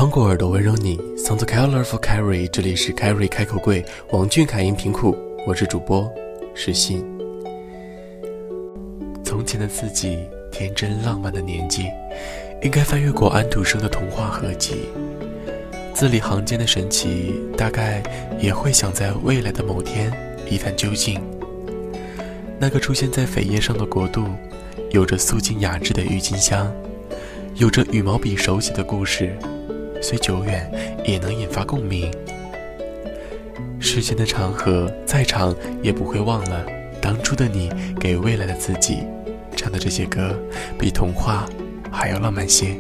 穿过耳朵温柔你 Sound Colorful Carry， 这里是 Carry 开口柜王俊凯音频库，我是主播石信。从前的自己，天真浪漫的年纪，应该翻阅过安徒生的童话合集，字里行间的神奇，大概也会想在未来的某天一探究竟。那个出现在扉页上的国度，有着素净雅致的郁金香，有着羽毛笔手写的故事，虽久远也能引发共鸣。时间的长河再长也不会忘了当初的你给未来的自己唱的这些歌，比童话还要浪漫些。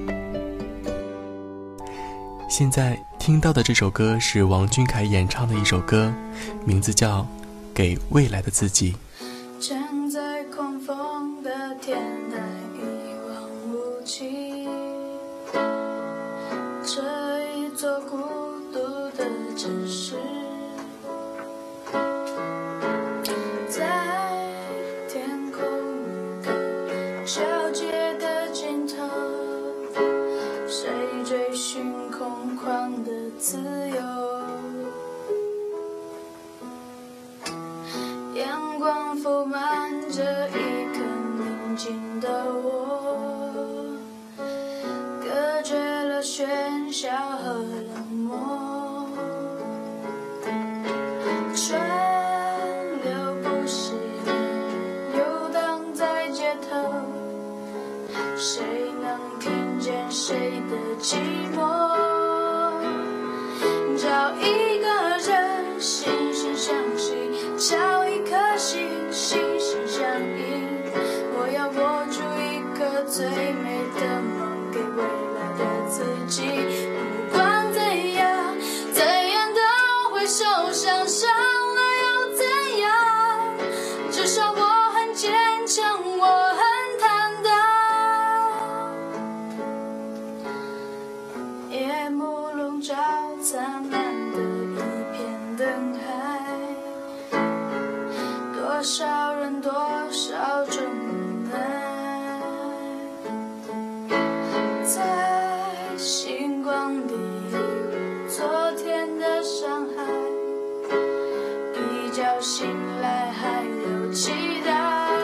现在听到的这首歌是王俊凯演唱的一首歌，名字叫《给未来的自己》。 站在狂风的天台，一望无际，这一座孤独的城市，在天空的交界的尽头，谁追寻空旷的自由？阳光覆满这一刻宁静的我，隔绝了喧嚣和冷漠，川流不息地游荡在街头，谁能听见谁的寂寞？找一个人惺惺相惜，找一颗心心心相印，我要握住一个最美的梦，给未来的自己。不管怎样怎样都会受伤，伤了又怎样，至少我很坚强，我很坦荡。夜幕笼罩灿烂的一片灯海，多少人多少种无奈，在星光里昨天的伤害，一觉醒来还有期待。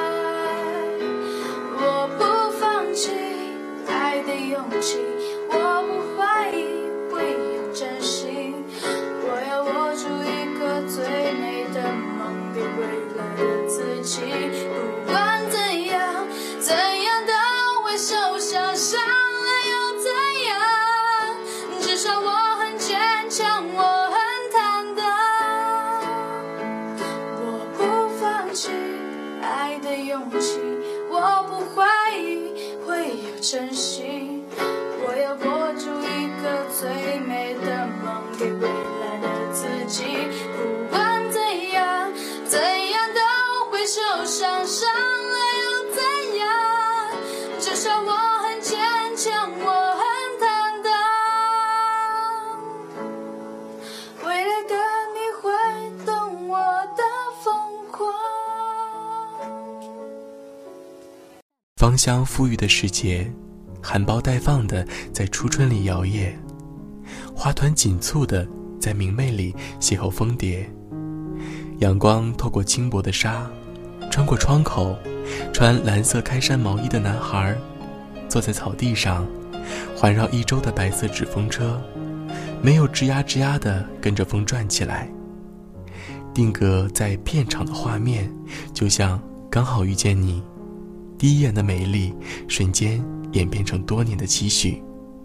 我不放弃爱的勇气，我不怀疑会有真心，我要握住一个最美的梦，给未来的自己。不管怎样怎样都会受伤，伤了又怎样，至少我很坚强，我很坦荡。我不放弃爱的勇气，我不怀疑会有真心，我要握住一个最美的梦，给未来的自己。不管怎样怎样都会受伤，伤了又怎样，至少我很坚强，我很坦荡。未来的你会懂我的疯狂。 芳香馥郁的时节，含苞待放的在初春里摇曳，花团锦簇的在明媚里邂逅蜂蝶。阳光透过轻薄的纱，穿过窗口，穿蓝色开衫毛衣的男孩坐在草地上，环绕一周的白色纸风车，没有吱呀吱呀地跟着风转起来。定格在片场的画面，就像刚好遇见你，第一眼的美丽瞬间演变成多年的期许。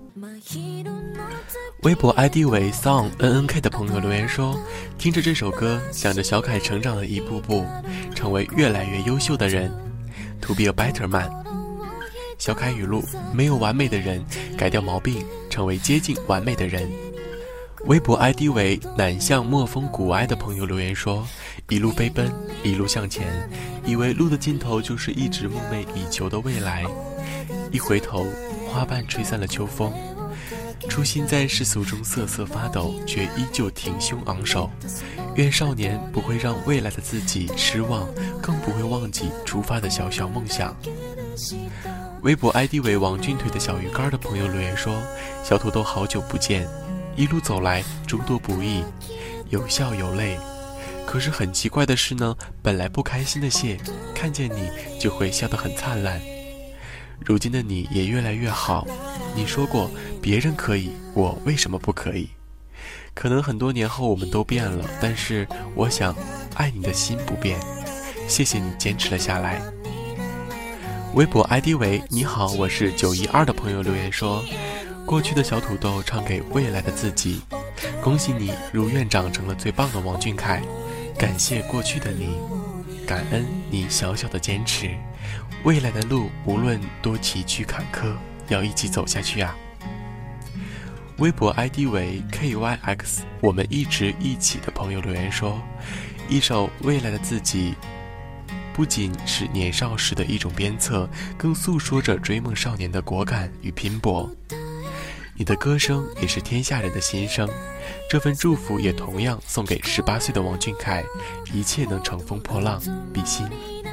微博 ID 为 song_NNK 的朋友留言说，听着这首歌，想着小凯成长的一步步，成为越来越优秀的人。To be a better man。 小凯语录：没有完美的人，改掉毛病，成为接近完美的人。微博 ID 为南向墨风古哀的朋友留言说，一路飞奔，一路向前，以为路的尽头就是一直梦寐以求的未来，一回头，花瓣吹散了秋风。初心在世俗中瑟瑟发抖，却依旧挺胸昂首。愿少年不会让未来的自己失望，更不会忘记出发的小小梦想。 微博 ID 为王俊腿的小鱼干的朋友留言说，小土豆好久不见，一路走来诸多不易，有笑有泪，可是很奇怪的是呢，本来不开心的谢看见你就会笑得很灿烂。如今的你也越来越好，你说过别人可以，我为什么不可以？可能很多年后我们都变了，但是我想爱你的心不变，谢谢你坚持了下来。微博 ID 为你好，我是912的朋友留言说，过去的小土豆唱给未来的自己，恭喜你如愿长成了最棒的王俊凯，感谢过去的你，感恩你小小的坚持，未来的路无论多崎岖坎坷，要一起走下去啊。微博 ID 为 KYX 我们一直一起的朋友留言说，一首未来的自己不仅是年少时的一种鞭策，更诉说着追梦少年的果敢与拼搏。你的歌声也是天下人的心声，这份祝福也同样送给18岁的王俊凯，一切能乘风破浪，比心。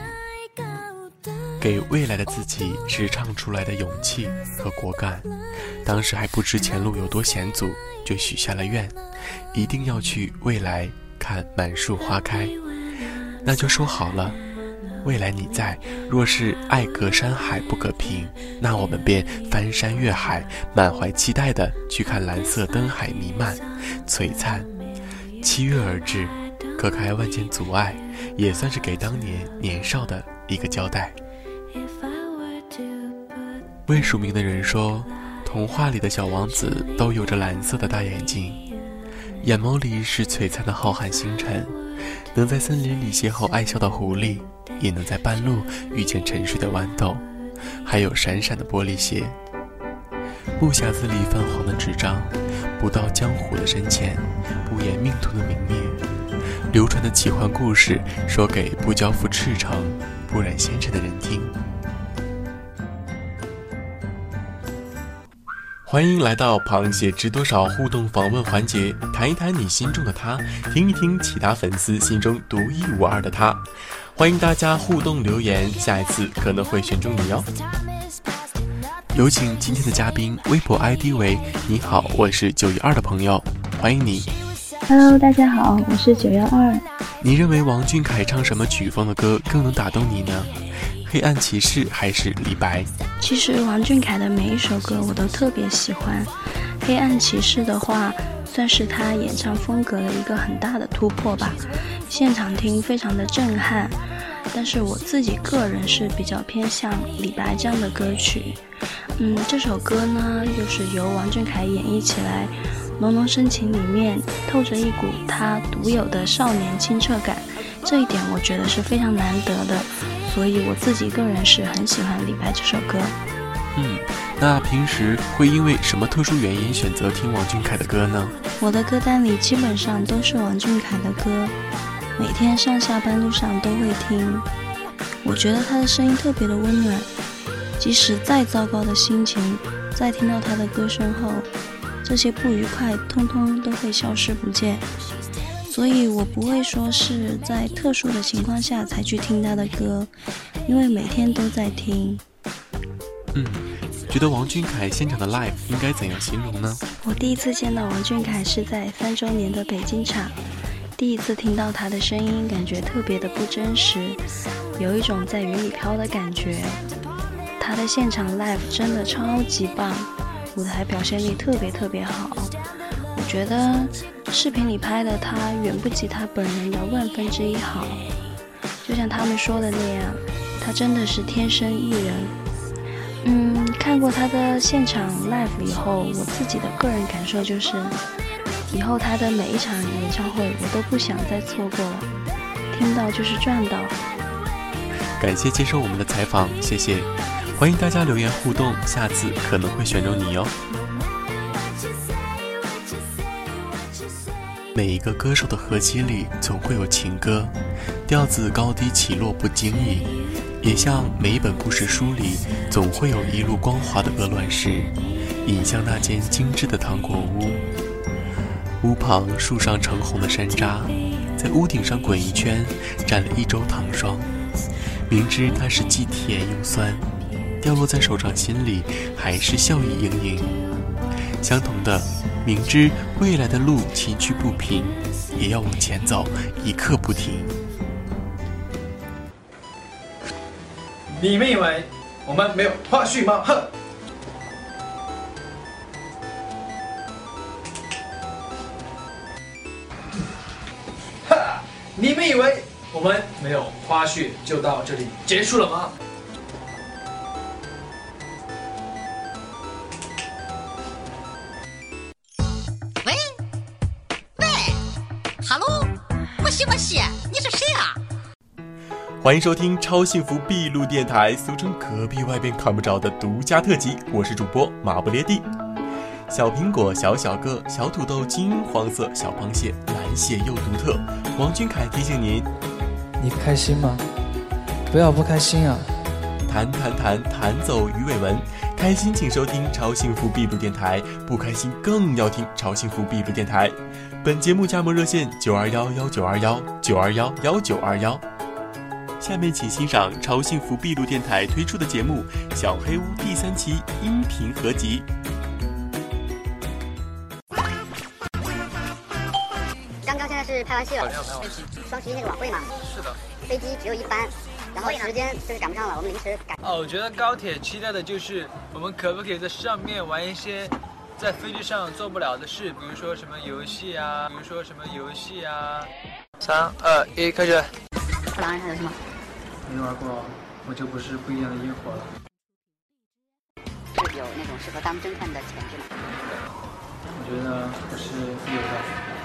给未来的自己是唱出来的勇气和果敢，当时还不知前路有多险阻，就许下了愿，一定要去未来看满树花开。那就说好了，未来你在，若是爱隔山海不可平，那我们便翻山越海，满怀期待的去看蓝色灯海弥漫璀璨。7月而至，隔开万千阻碍，也算是给当年年少的一个交代。未署名的人说，童话里的小王子都有着蓝色的大眼睛，眼眸里是璀璨的浩瀚星辰，能在森林里邂逅爱笑的狐狸，也能在半路遇见沉睡的豌豆，还有闪闪的玻璃鞋。木匣子里泛黄的纸张，不到江湖的深浅，不言命途的泯灭，流传的奇幻故事说给不交付赤诚不染纤尘的人听。欢迎来到螃蟹知多少互动访问环节，谈一谈你心中的他，听一听其他粉丝心中独一无二的他。欢迎大家互动留言，下一次可能会选中你哦。有请今天的嘉宾，微博 ID 为你好，我是912的朋友，欢迎你。 Hello， 大家好，我是912。 你认为王俊凯唱什么曲风的歌更能打动你呢？黑暗骑士还是李白？ 其实王俊凯的每一首歌我都特别喜欢，黑暗骑士的话算是他演唱风格的一个很大的突破吧，现场听非常的震撼，但是我自己个人是比较偏向李白这样的歌曲。这首歌呢又是由王俊凯演绎起来，浓浓深情里面透着一股他独有的少年清澈感，这一点我觉得是非常难得的，所以我自己个人是很喜欢李白这首歌。 那平时会因为什么特殊原因选择听王俊凯的歌呢？ 我的歌单里基本上都是王俊凯的歌，每天上下班路上都会听。我觉得他的声音特别的温暖，即使再糟糕的心情，在听到他的歌声后，这些不愉快通通都会消失不见。所以我不会说是在特殊的情况下才去听他的歌，因为每天都在听。 觉得王俊凯现场的 live 应该怎样形容呢？ 我第一次见到王俊凯是在3周年的北京场，第一次听到他的声音，感觉特别的不真实，有一种在云里飘的感觉。他的现场 live 真的超级棒，舞台表现力特别好。我觉得视频里拍的他远不及他本人的1/1000好，就像他们说的那样，他真的是天生艺人。看过他的现场 live 以后，我自己的个人感受就是，以后他的每一场演唱会我都不想再错过了，听到就是赚到。 感谢接受我们的采访，谢谢。欢迎大家留言互动，下次可能会选中你哦。每一个歌手的合集里总会有情歌，调子高低起落不经意，也像每一本故事书里总会有一路光滑的鹅卵石，引向那间精致的糖果屋。屋旁树上橙红的山楂，在屋顶上滚一圈，沾了1周糖霜，明知它是既甜又酸， 掉落在手掌心里，还是笑意盈盈。相同的，明知未来的路崎岖不平，也要往前走，一刻不停。 你们以为我们没有花絮吗？哼！哈！你们以为我们没有花絮就到这里结束了吗？ 喂，哈喽，莫西，你是谁啊？ 欢迎收听超幸福闭路电台，俗称隔壁外边看不着的独家特辑，我是主播马不列蒂。小苹果小个，小土豆金黄色，小螃蟹蓝血又独特。王俊凯提醒您： 你开心吗？不要不开心啊！ 弹走鱼尾纹，开心请收听超幸福闭路电台，不开心更要听超幸福闭路电台。本节目加盟热线9211921，9211921。下面请欣赏超幸福闭路电台推出的节目《小黑屋》第3期音频合集。 刚现在是拍完戏了，双十一那个晚会嘛。 是的。 飞机只有1班，然后时间就是赶不上了，我们临时改。 我觉得高铁期待的就是我们可不可以在上面玩一些在飞机上做不了的事，比如说什么游戏啊3、2、1，开始。 狼人杀游戏吗？ 没玩过，我就不是不一样的烟火了。 是有那种适合当侦探的潜质吗？ 我觉得我是有的。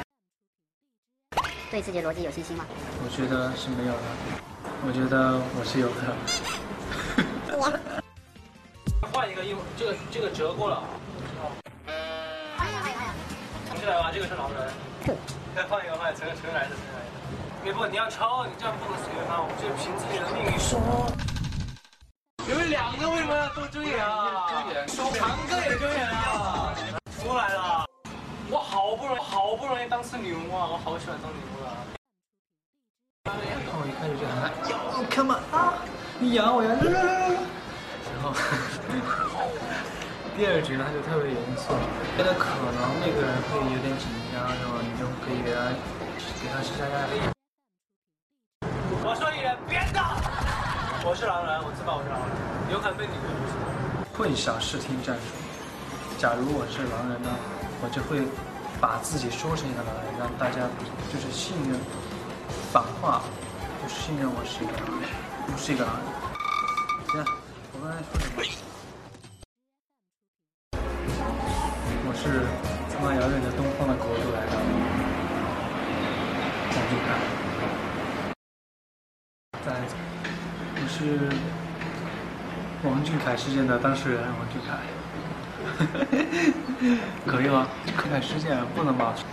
对自己的逻辑有信心吗？ 我觉得是没有的。我觉得我是有的。 换一个英文，这个折过了。重新来吧，这个是狼人。再换一个，重新来的。不，你要抄，你这样不能随便翻，我们就凭自己的命运说。你们2个为什么要都睁眼啊？长哥也睁眼啊！出来了，我好不容易当次女巫啊，我好喜欢当女巫啊。 然后我一开始就喊他，Yo come on 啊，你养我呀，然后第2局呢他就特别严肃，觉得可能那个人会有点紧张，然后你就可以给他施加压力。 我说你别打！我是狼人，我自爆我是狼人，有可能被你们混淆视听战术。假如我是狼人呢，我就会把自己说成一个狼人，让大家就是信任，反话就是信任我是一个狼人，不是一个狼人。行，我刚才说什么？我是从那遥远的东方的国度来到王俊凯。我是王俊凯事件的当事人，王俊凯。可以吗？俊凯事件不能吗？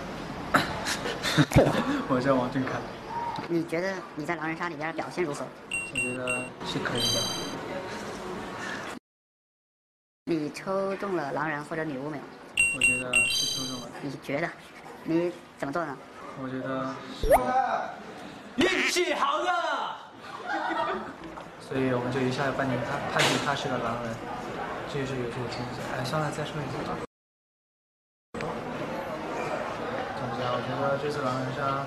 我叫王俊凯。 你觉得你在狼人杀里边表现如何？ 我觉得是可以的。 你抽中了狼人或者女巫没有？ 我觉得是抽中了。 你觉得？你怎么做呢？ 我觉得是我运气好的。 所以我们就一下判定他是个狼人，这就是有这个倾向。算了，再说一次。总之啊，我觉得这次狼人杀，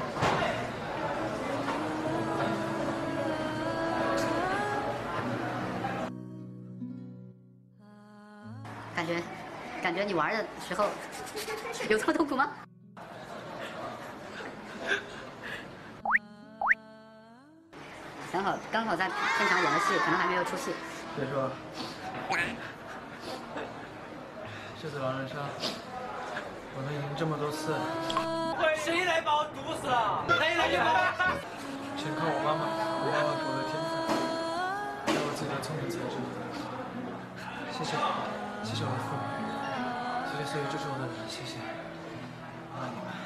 感觉你玩的时候有这么痛苦吗？刚好在现场演的戏，可能还没有出戏。 别说，这次狼人杀，我能赢这么多次， 谁来把我毒死了？谁来就把我。 全靠我妈妈给我的天分，还有我自己的聪明才智。谢谢我的父母，谢谢所有支持我的人，谢谢，我爱你们。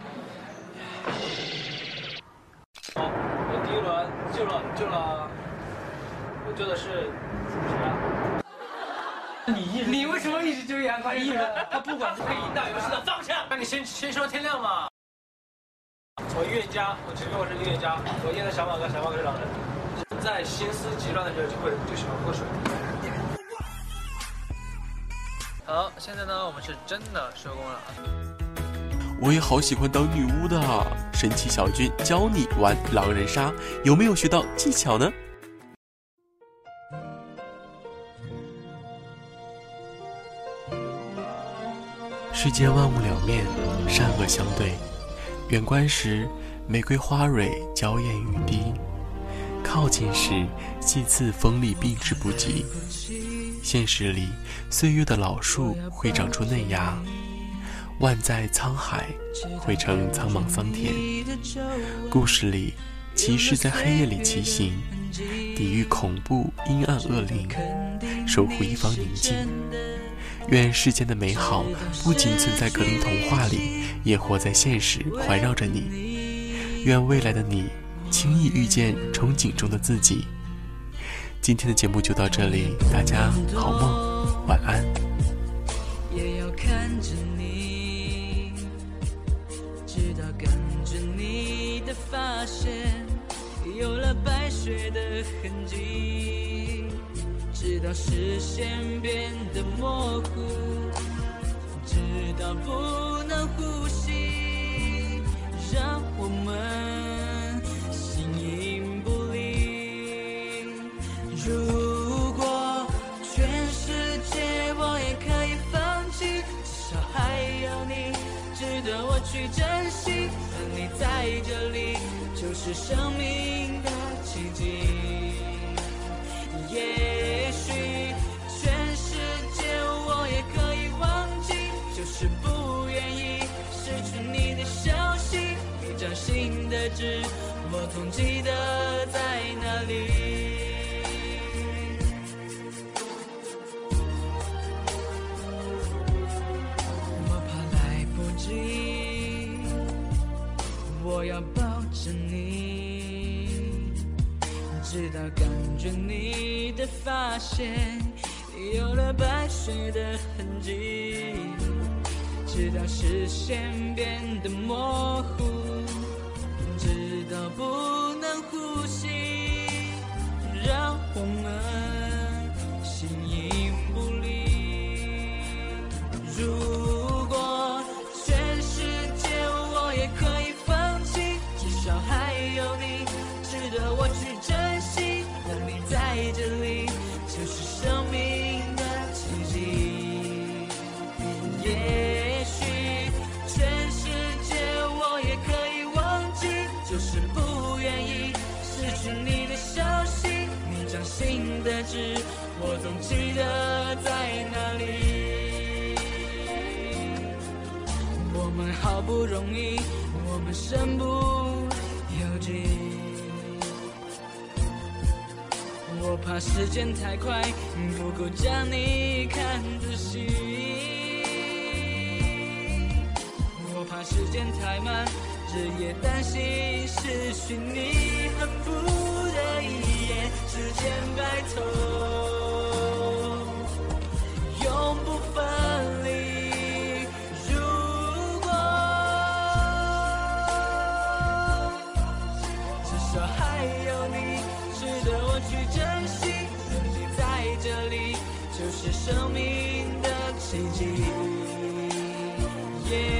我第1轮救了，我救的是谁啊？你为什么一直救杨宽？他不管是可以引导游戏的方向。那你先说天亮嘛。我预言家，我只不过是预言家，我验的小马哥是狼人。在心思急乱的时候就喜欢喝水。 好，现在呢，我们是真的收工了。 我也好喜欢当女巫的，神奇小军教你玩狼人杀，有没有学到技巧呢？世间万物两面，善恶相对。远观时，玫瑰花蕊娇艳欲滴；靠近时，细刺锋利避之不及。现实里，岁月的老树会长出嫩芽，万载沧海汇成苍茫桑田。故事里，骑士在黑夜里骑行，抵御恐怖阴暗恶灵，守护一方宁静。愿世间的美好不仅存在格林童话里，也活在现实，环绕着你。愿未来的你轻易遇见憧憬中的自己。今天的节目就到这里，大家好梦，晚安。 也要看着你，直到跟着你的发线有了白雪的痕迹，直到视线变得模糊，直到不能呼吸，让我们形影不离。如果全世界我也可以放弃，至少还有你值得我去珍惜。而你在这里，就是生命的奇迹。也许全世界我也可以忘记，就是不愿意失去你的消息。一张新的纸，我总记得在哪里。我怕来不及，我要抱着你，直到感觉你的发线有了白水的痕迹，直到视线变得模糊，直到不能呼吸，让我们形影不离。如果全世界我也可以放弃，至少还有你值得我去珍惜。而你在这里，就是生命的奇迹。也许全世界我也可以忘记，就是不愿意失去你的消息。你掌心的纸，我总记得在哪里。我们好不容易，我们身不由己。我怕时间太快，不够将你看仔细。我怕时间太慢，日夜担心失去你。恨不得一夜之间白头，永不分离。如果至少还有你值得我去珍惜，而你在这里，就是生命的奇迹。